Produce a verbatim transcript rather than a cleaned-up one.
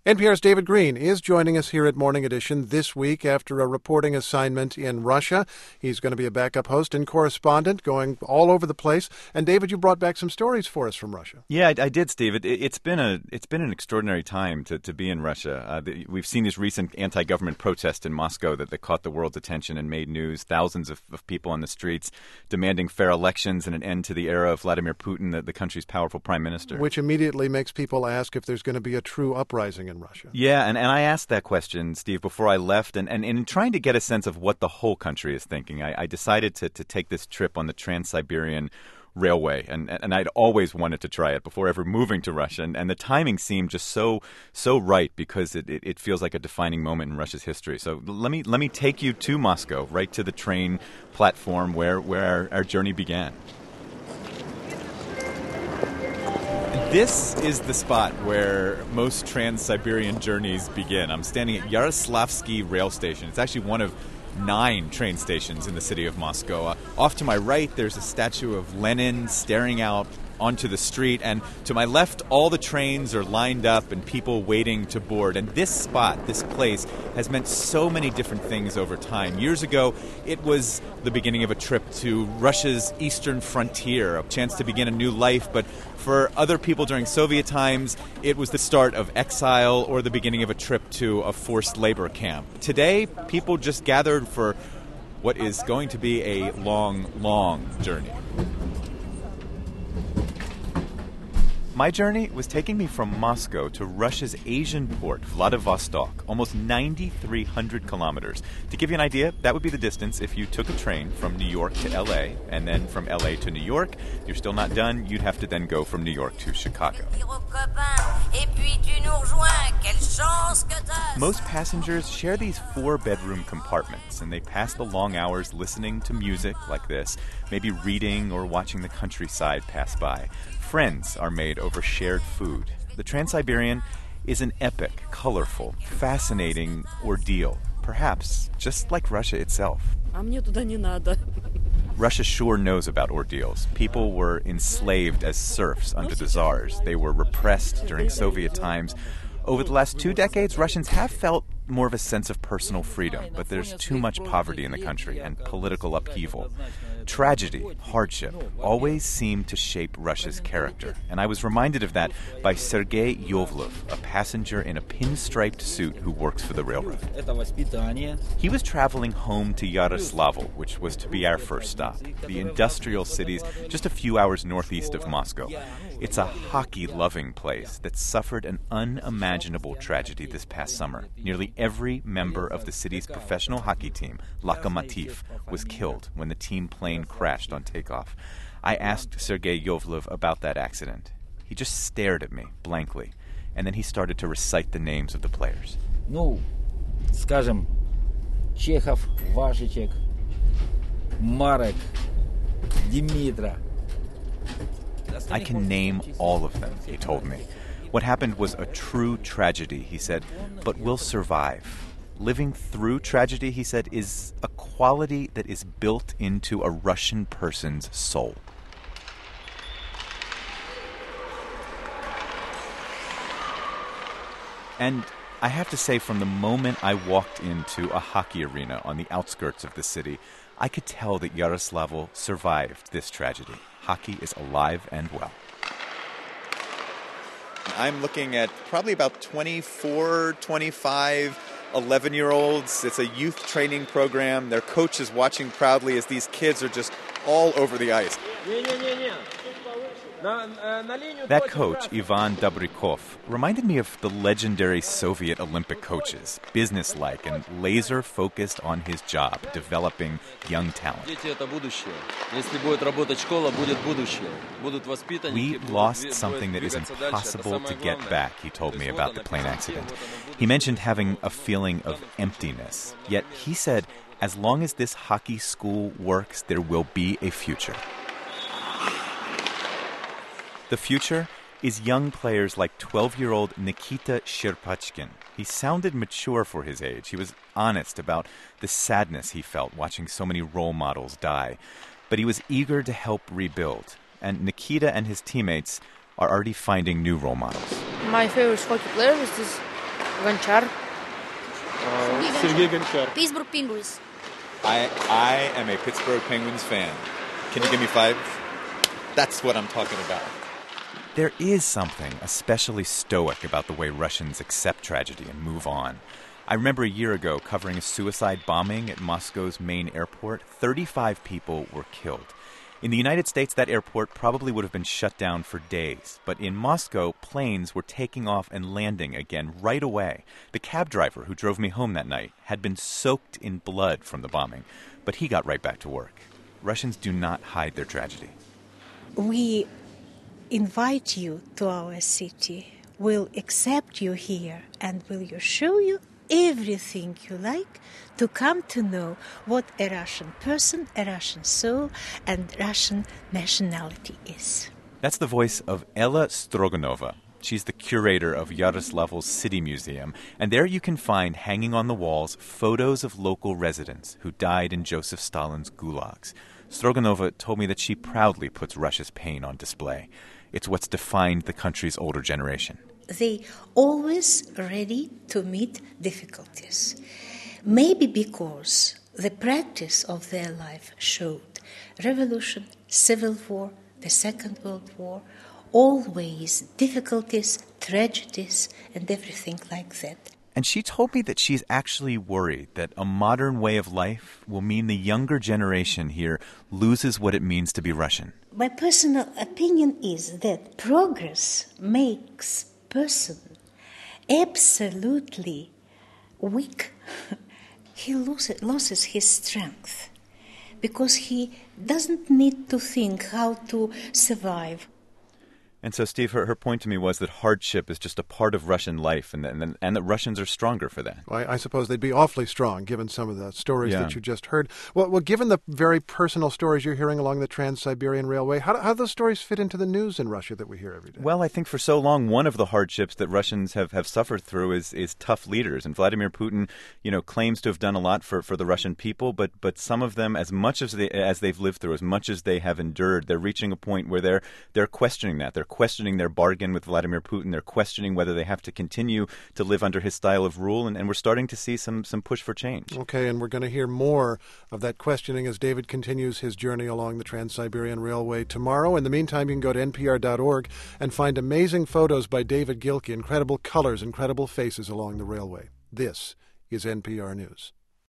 N P R's David Green is joining us here at Morning Edition this week after a reporting assignment in Russia. He's going to be a backup host and correspondent going all over the place. And David, you brought back some stories for us from Russia. Yeah, I, I did, Steve. It, it's been a it's been an extraordinary time to, to be in Russia. Uh, the, we've seen this recent anti-government protest in Moscow that, that caught the world's attention and made news. Thousands of, of people on the streets demanding fair elections and an end to the era of Vladimir Putin, the, the country's powerful prime minister. Which immediately makes people ask if there's going to be a true uprising in Russia. Yeah, and, and I asked that question, Steve, before I left, and, and, and in trying to get a sense of what the whole country is thinking, I, I decided to, to take this trip on the Trans-Siberian Railway, and, and I'd always wanted to try it before ever moving to Russia, and, and the timing seemed just so so right because it, it, it feels like a defining moment in Russia's history. So let me let me take you to Moscow, right to the train platform where, where our, our journey began. This is the spot where most Trans-Siberian journeys begin. I'm standing at Yaroslavsky rail station. It's actually one of nine train stations in the city of Moscow. Uh, off to my right, there's a statue of Lenin staring out onto the street, and to my left, all the trains are lined up and people waiting to board. And this spot, this place, has meant so many different things over time. Years ago, it was the beginning of a trip to Russia's eastern frontier, a chance to begin a new life. But for other people during Soviet times, it was the start of exile or the beginning of a trip to a forced labor camp. Today, people just gathered for what is going to be a long, long journey. My journey was taking me from Moscow to Russia's Asian port, Vladivostok, almost nine thousand three hundred kilometers. To give you an idea, that would be the distance if you took a train from New York to L A, and then from L A to New York. If you're still not done, you'd have to then go from New York to Chicago. Most passengers share these four-bedroom compartments, and they pass the long hours listening to music like this, maybe reading or watching the countryside pass by. Friends are made over shared food. The Trans-Siberian is an epic, colorful, fascinating ordeal, perhaps just like Russia itself. Russia sure knows about ordeals. People were enslaved as serfs under the czars. They were repressed during Soviet times. Over the last two decades, Russians have felt more of a sense of personal freedom, but there's too much poverty in the country and political upheaval. Tragedy, hardship, always seem to shape Russia's character, and I was reminded of that by Sergei Yovlev, a passenger in a pinstriped suit who works for the railroad. He was traveling home to Yaroslavl, which was to be our first stop, the industrial cities just a few hours northeast of Moscow. It's a hockey-loving place that suffered an unimaginable tragedy this past summer. Nearly every member of the city's professional hockey team, Lokomotiv, was killed when the team plane crashed on takeoff. I asked Sergei Yovlev about that accident. He just stared at me blankly, and then he started to recite the names of the players. Ну, скажем, Чехов, Вашичек, Marek, Dimitra. I can name all of them, he told me. What happened was a true tragedy, he said, but we'll survive. Living through tragedy, he said, is a quality that is built into a Russian person's soul. And I have to say, from the moment I walked into a hockey arena on the outskirts of the city, I could tell that Yaroslavl survived this tragedy. Hockey is alive and well. I'm looking at probably about twenty-four, twenty-five, eleven-year-olds. It's a youth training program. Their coach is watching proudly as these kids are just all over the ice. That coach, Ivan Dobrikov, reminded me of the legendary Soviet Olympic coaches, businesslike and laser-focused on his job, developing young talent. We lost something that is impossible to get back, he told me about the plane accident. He mentioned having a feeling of emptiness. Yet he said, as long as this hockey school works, there will be a future. The future is young players like twelve-year-old Nikita Sherpachkin. He sounded mature for his age. He was honest about the sadness he felt watching so many role models die. But he was eager to help rebuild. And Nikita and his teammates are already finding new role models. My favorite hockey player is this Gonchar. Uh, Sergei Gonchar. Pittsburgh Penguins. I I am a Pittsburgh Penguins fan. Can you give me five? That's what I'm talking about. There is something especially stoic about the way Russians accept tragedy and move on. I remember a year ago covering a suicide bombing at Moscow's main airport. thirty-five people were killed. In the United States, that airport probably would have been shut down for days. But in Moscow, planes were taking off and landing again right away. The cab driver who drove me home that night had been soaked in blood from the bombing, but he got right back to work. Russians do not hide their tragedy. We invite you to our city. We'll accept you here and will you show you everything you like to come to know what a Russian person, a Russian soul, and Russian nationality is. That's the voice of Ella Stroganova. She's the curator of Yaroslavl's City Museum, and there you can find hanging on the walls photos of local residents who died in Joseph Stalin's gulags. Stroganova told me that she proudly puts Russia's pain on display. It's what's defined the country's older generation. They always ready to meet difficulties. Maybe because the practice of their life showed revolution, civil war, the Second World War, always difficulties, tragedies, and everything like that. And she told me that she's actually worried that a modern way of life will mean the younger generation here loses what it means to be Russian. My personal opinion is that progress makes person absolutely weak. He loses, loses his strength because he doesn't need to think how to survive. And so, Steve, her, her point to me was that hardship is just a part of Russian life, and and, and that Russians are stronger for that. Well, I, I suppose they'd be awfully strong, given some of the stories Yeah. that you just heard. Well, well, given the very personal stories you're hearing along the Trans-Siberian Railway, how do, how do those stories fit into the news in Russia that we hear every day? Well, I think for so long, one of the hardships that Russians have, have suffered through is is tough leaders. And Vladimir Putin, you know, claims to have done a lot for, for the Russian people, but but some of them, as much as they as they've lived through, as much as they have endured, they're reaching a point where they're they're questioning that. They're questioning their bargain with Vladimir Putin. They're questioning whether they have to continue to live under his style of rule, and, and we're starting to see some some push for change. Okay, and we're going to hear more of that questioning as David continues his journey along the Trans-Siberian Railway tomorrow. In the meantime, you can go to N P R dot org and find amazing photos by David Gilkey, incredible colors, incredible faces along the railway. This is N P R News.